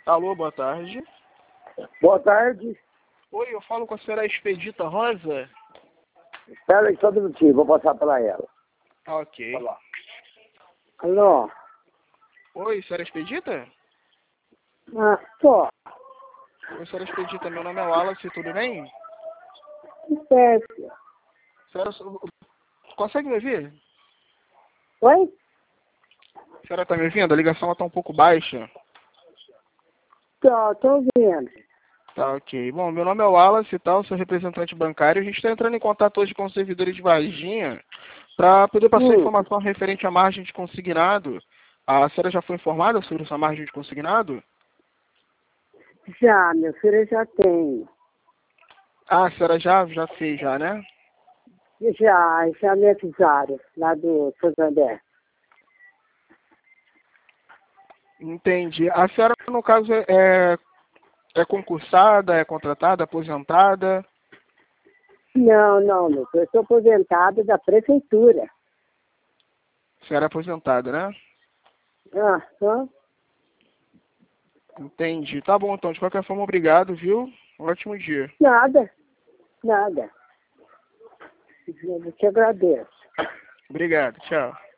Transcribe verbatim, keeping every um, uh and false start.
Alô, boa tarde. Boa tarde. Oi, eu falo com a senhora Expedita Rosa? Espera aí só um minutinho, vou passar para ela. Ok. Olá. Alô? Oi, senhora Expedita? Ah, tô. Oi, senhora Expedita, meu nome é Wallace, tudo bem? Certo. Senhora, consegue me ouvir? Oi? A senhora está me ouvindo? A ligação está um pouco baixa. Tô, tô ouvindo. Tá, ok. Bom, meu nome é Wallace e tal, sou representante bancário. A gente está entrando em contato hoje com os servidores de Varginha para poder passar Hum. informação referente à margem de consignado. A senhora já foi informada sobre essa margem de consignado? Já, meu filho, eu já tenho. Ah, a senhora já, já fez, já, né? Já, já me avisaram lá do Santander. Entendi. A senhora, no caso, é, é concursada, é contratada, aposentada? Não, não, meu filho, eu sou aposentado da prefeitura. A senhora é aposentada, né? Ah, hã? Entendi. Tá bom, então. De qualquer forma, obrigado, viu? Um ótimo dia. Nada, nada. Eu te agradeço. Obrigado. Tchau.